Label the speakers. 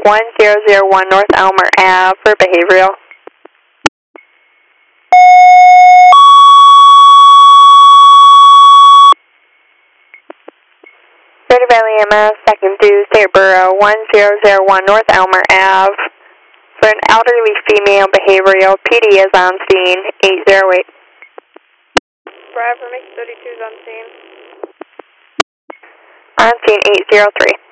Speaker 1: 1001 North Elmer Ave for behavioral. Greater Valley EMS, second due, State Borough, 1001 North Elmer Ave for an elderly female behavioral. PD is on scene, 808.
Speaker 2: Bravo, make 32 is on scene.
Speaker 1: On scene, 803.